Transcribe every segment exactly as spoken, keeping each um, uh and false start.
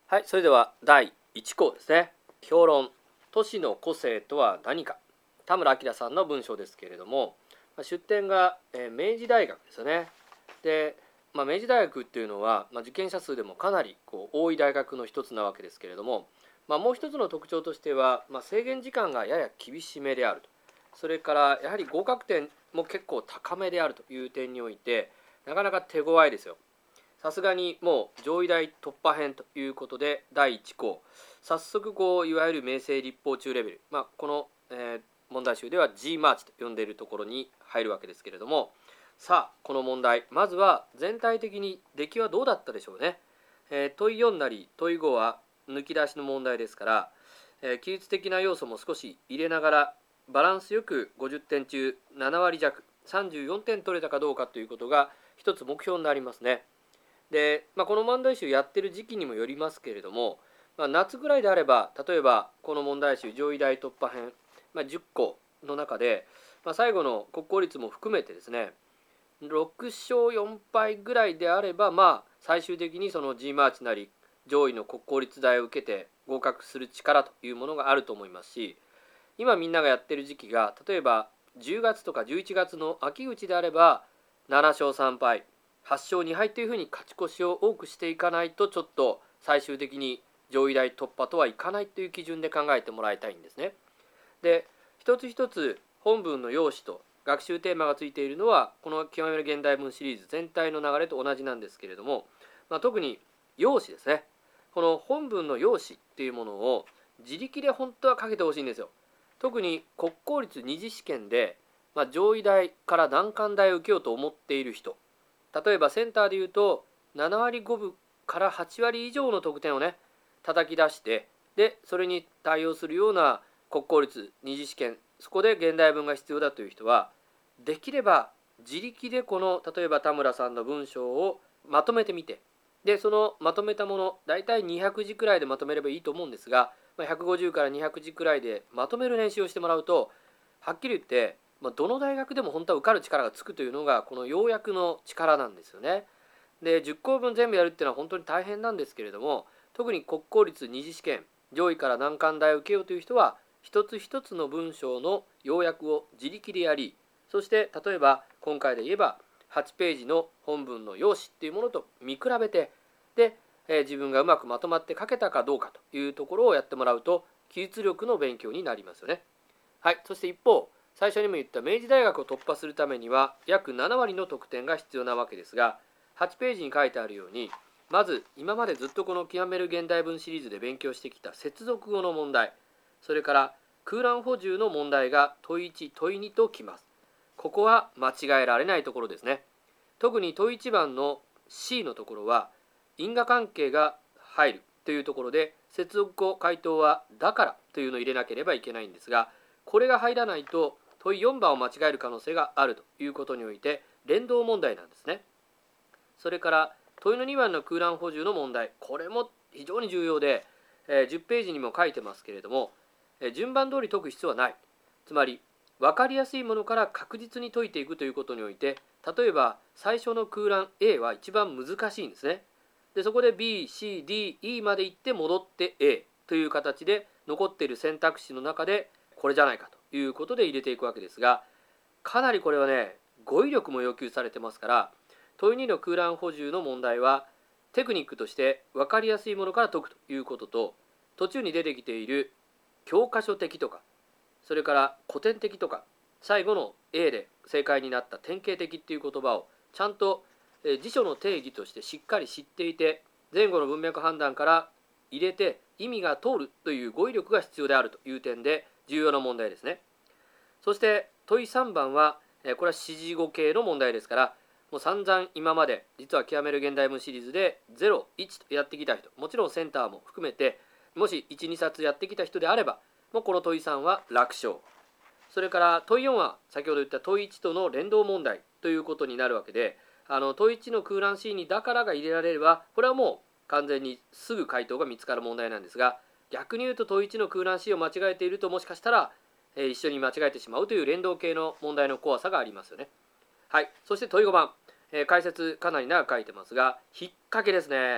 はい、それではだいいち項ですね。評論、都市の個性とは何か。田村明さんの文章ですけれども、出典が、えー、明治大学ですよね。で、まあ、明治大学っていうのは、まあ、受験者数でもかなりこう多い大学の一つなわけですけれども、まあ、もう一つの特徴としては、まあ、制限時間がやや厳しめであると。それからやはり合格点も結構高めであるという点において、なかなか手強いですよ。さすがにもう上位大突破編ということでだいいち項、早速こういわゆる明正立法中レベル、まあ、この、えー、問題集では G マーチと呼んでいるところに入るわけですけれども、さあこの問題、まずは全体的に出来はどうだったでしょうね。えー、問いよんなり問いごは抜き出しの問題ですから、えー、記述的な要素も少し入れながらバランスよくごじゅってん中ななわり弱さんじゅうよんてん取れたかどうかということが一つ目標になりますね。で、まあ、この問題集やってる時期にもよりますけれども、まあ、夏ぐらいであれば例えばこの問題集上位大突破編、まあ、じゅっこの中で、まあ、最後の国公立も含めてですねろく勝よん敗ぐらいであれば、まあ最終的にその G マーチなり上位の国公立大を受けて合格する力というものがあると思いますし、今みんながやってる時期が例えばじゅうがつとかじゅういちがつの秋口であればなな勝さん敗はち勝に敗というふうに勝ち越しを多くしていかないと、ちょっと最終的に上位大突破とはいかないという基準で考えてもらいたいんですね。で、一つ一つ本文の要旨と学習テーマがついているのはこの極める現代文シリーズ全体の流れと同じなんですけれども、まあ、特に要旨ですね。この本文の要旨っていうものを自力で本当はかけてほしいんですよ。特に国公立二次試験で、まあ、上位大から難関大を受けようと思っている人、例えばセンターでいうとななわりごぶからはちわり以上の得点をね叩き出して、でそれに対応するような国公立二次試験、そこで現代文が必要だという人はできれば自力でこの例えば田村さんの文章をまとめてみて、でそのまとめたものだいたいにひゃくじくらいでまとめればいいと思うんですが、ひゃくごじゅうからにひゃくじくらいでまとめる練習をしてもらうと、はっきり言ってどの大学でも本当は受かる力がつくというのがこの要約の力なんですよね。でじゅっ項分全部やるっていうのは本当に大変なんですけれども、特に国公立二次試験上位から難関大を受けようという人は一つ一つの文章の要約を自力でやり、そして例えば今回で言えばはちページの本文の要旨っていうものと見比べて、で、えー、自分がうまくまとまって書けたかどうかというところをやってもらうと記述力の勉強になりますよね。はい、そして一方最初にも言った明治大学を突破するためには約ななわりの得点が必要なわけですが、はちページに書いてあるように、まず今までずっとこの極める現代文シリーズで勉強してきた接続語の問題、それから空欄補充の問題が問いいち問いにときます。ここは間違えられないところですね。特に問いいちばんの C のところは因果関係が入るというところで、接続語回答はだからというのを入れなければいけないんですが、これが入らないと問いよんばんを間違える可能性があるということにおいて連動問題なんですね。それから問いのにばんの空欄補充の問題、これも非常に重要で、えー、じゅっページにも書いてますけれども、えー、順番通り解く必要はない。つまり分かりやすいものから確実に解いていくということにおいて、例えば最初の空欄 A は一番難しいんですね。でそこで ビーシーディーイー まで行って戻って A という形で残っている選択肢の中でこれじゃないかということで入れていくわけですが、かなりこれはね語彙力も要求されてますから、問いにの空欄補充の問題はテクニックとして分かりやすいものから解くということと、途中に出てきている教科書的とか、それから古典的とか、最後の A で正解になった典型的っていう言葉をちゃんと辞書の定義としてしっかり知っていて、前後の文脈判断から入れて意味が通るという語彙力が必要であるという点で重要な問題ですね。そして問いさんばんはこれは指示語系の問題ですから、もう散々今まで実は極める現代文シリーズでゼロ、いちとやってきた人、もちろんセンターも含めてもしいち、にさつやってきた人であれば、もうこの問いさんは楽勝。それから問いよんは先ほど言った問いいちとの連動問題ということになるわけで、あの問いいちの空欄 C にだからが入れられれば、これはもう完全にすぐ回答が見つかる問題なんですが、逆に言うと問いいちの空欄 C を間違えているともしかしたら、えー、一緒に間違えてしまうという連動系の問題の怖さがありますよね。はい、そして問いごばん、えー、解説かなり長く書いてますが、引っ掛けですね。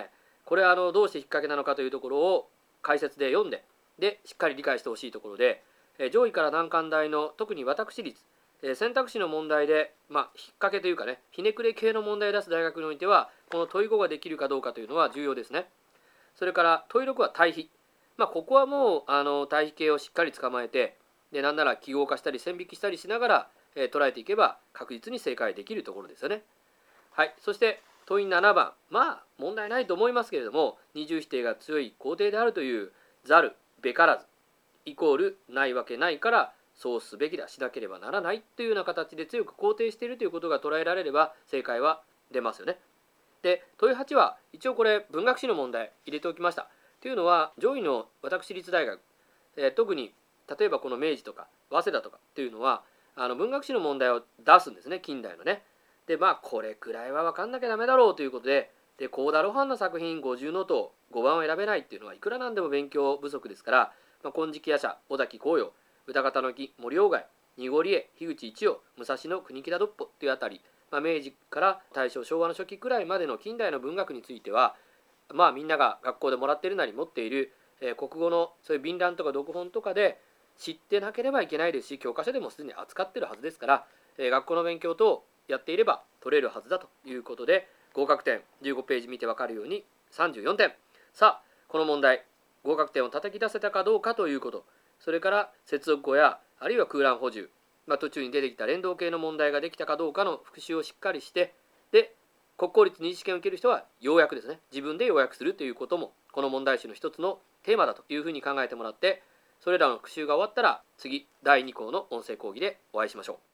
これはあのどうして引っ掛けなのかというところを解説で読んで、でしっかり理解してほしいところで、え上位から難関大の特に私立、え選択肢の問題で、まあ、引っ掛けというかね、ひねくれ系の問題を出す大学においてはこの問いごができるかどうかというのは重要ですね。それから問いろくは対比、まあ、ここはもうあの対比系をしっかり捕まえて、でなんなら記号化したり線引きしたりしながら、えー、捉えていけば確実に正解できるところですよね。はい、そして問いななばん、まあ問題ないと思いますけれども、二重否定が強い肯定であるというざるべからずイコールないわけないからそうすべきだ、しなければならないというような形で強く肯定しているということが捉えられれば正解は出ますよね。で問いはちは一応これ文学史の問題入れておきました。というのは上位の私立大学、えー、特に例えばこの明治とか早稲田とかっていうのはあの文学史の問題を出すんですね、近代のね。でまあこれくらいは分かんなきゃダメだろうということで、で幸田露伴の作品ごじゅうのとごばんを選べないっていうのはいくらなんでも勉強不足ですから、まあ、金色夜叉、尾崎紅葉、歌方の木、森鴎外、濁里絵、樋口一葉、武蔵野国木田独歩というあたり、まあ、明治から大正昭和の初期くらいまでの近代の文学については、まあみんなが学校でもらっているなり持っている、えー、国語のそういう便覧とか読本とかで知ってなければいけないですし、教科書でもすでに扱っているはずですから、えー、学校の勉強とやっていれば取れるはずだということで、合格点じゅうごページ見て分かるようにさんじゅうよんてん。さあこの問題合格点を叩き出せたかどうかということ、それから接続語やあるいは空欄補充、まあ、途中に出てきた連動系の問題ができたかどうかの復習をしっかりして、で国公立二次試験を受ける人は要約ですね、自分で要約するということもこの問題集の一つのテーマだというふうに考えてもらって、それらの復習が終わったら次だいに項の音声講義でお会いしましょう。